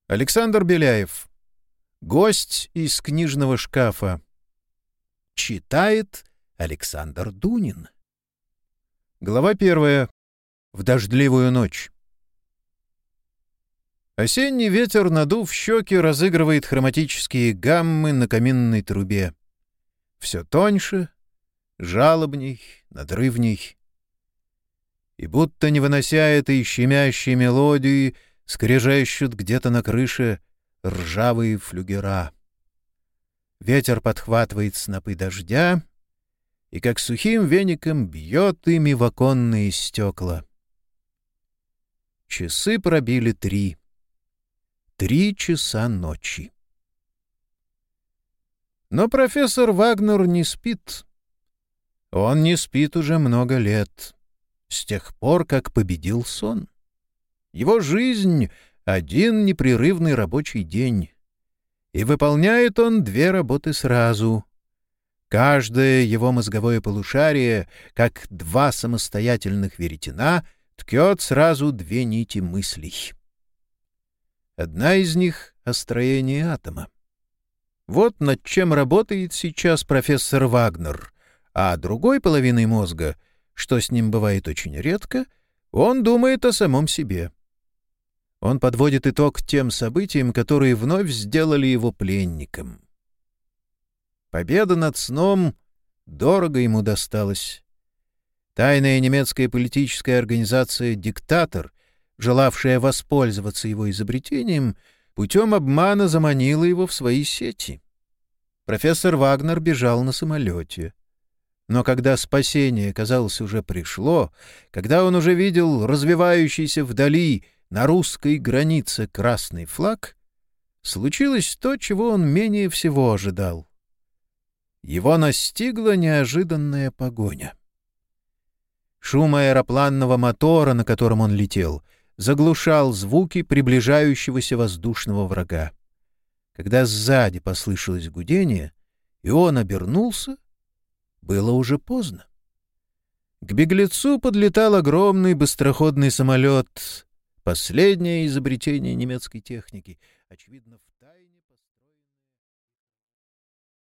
Александр Беляев. Гость из книжного шкафа. Читает Александр Дунин. Глава 1. В дождливую ночь. Осенний ветер, надув щеки, разыгрывает хроматические гаммы на каминной трубе. Все тоньше, жалобней, надрывней. И будто не вынося этой щемящей мелодии, скрежещут где-то на крыше ржавые флюгера. Ветер подхватывает снопы дождя и, как сухим веником, бьет ими в оконные стекла. Часы пробили 3. 3 часа ночи. Но профессор Вагнер не спит. Он не спит уже много лет, с тех пор, как победил сон. Его жизнь — один непрерывный рабочий день. И выполняет он 2 работы сразу. Каждое его мозговое полушарие, как 2 самостоятельных веретена, ткет сразу 2 нити мыслей. Одна из них — о строении атома. Вот над чем работает сейчас профессор Вагнер, а другой половиной мозга, что с ним бывает очень редко, он думает о самом себе. Он подводит итог тем событиям, которые вновь сделали его пленником. Победа над сном дорого ему досталась. Тайная немецкая политическая организация «Диктатор», желавшая воспользоваться его изобретением, путем обмана заманила его в свои сети. Профессор Вагнер бежал на самолете. Но когда спасение, казалось, уже пришло, когда он уже видел развивающийся вдали на русской границе красный флаг, случилось то, чего он менее всего ожидал. Его настигла неожиданная погоня. Шум аэропланного мотора, на котором он летел, заглушал звуки приближающегося воздушного врага. Когда сзади послышалось гудение, и он обернулся, было уже поздно. К беглецу подлетал огромный быстроходный самолет, последнее изобретение немецкой техники, очевидно,